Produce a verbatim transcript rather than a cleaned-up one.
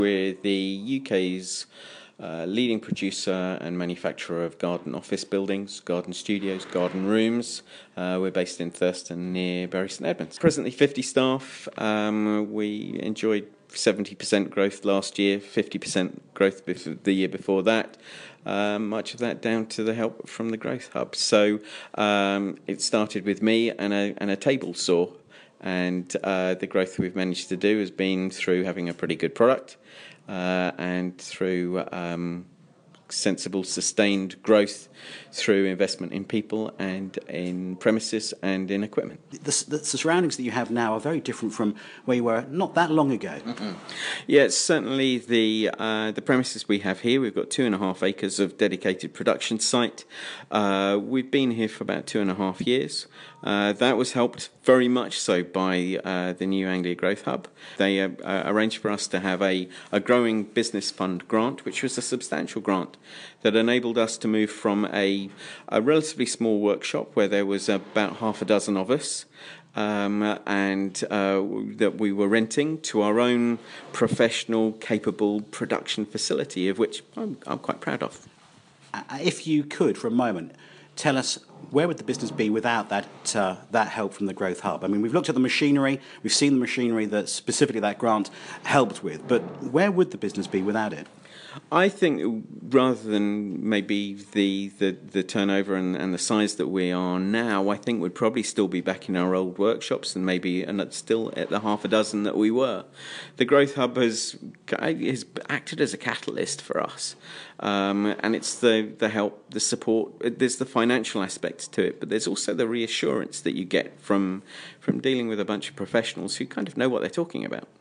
We're the U K's uh, leading producer and manufacturer of garden office buildings, garden studios, garden rooms. Uh, we're based in Thurston near Bury St Edmunds. Presently fifty staff. Um, we enjoyed seventy percent growth last year, fifty percent growth the year before that. Um, much of that down to the help from the Growth Hub. So um, it started with me and a, and a table saw. And uh, the growth we've managed to do has been through having a pretty good product uh, and through um, sensible, sustained growth through investment in people and in premises and in equipment. The, the surroundings that you have now are very different from where you were not that long ago. Mm-hmm. Yeah, certainly the uh, the premises we have here, we've got two and a half acres of dedicated production site. Uh, we've been here for about two and a half years. Uh, that was helped very much so by uh, the New Anglia Growth Hub. They uh, uh, arranged for us to have a, a growing business fund grant, which was a substantial grant that enabled us to move from a, a relatively small workshop where there was about half a dozen of us um, and uh, that we were renting to our own professional, capable production facility, of which I'm, I'm quite proud of. If you could, for a moment, tell us, where would the business be without that uh, that help from the Growth Hub? I mean, we've looked at the machinery, we've seen the machinery that specifically that grant helped with, but where would the business be without it? I think rather than maybe the the, the turnover and, and the size that we are now, I think we'd probably still be back in our old workshops and maybe and still at the half a dozen that we were. The Growth Hub has, has acted as a catalyst for us, um, and it's the, the help, the support. There's the financial aspects to it, but there's also the reassurance that you get from from dealing with a bunch of professionals who kind of know what they're talking about.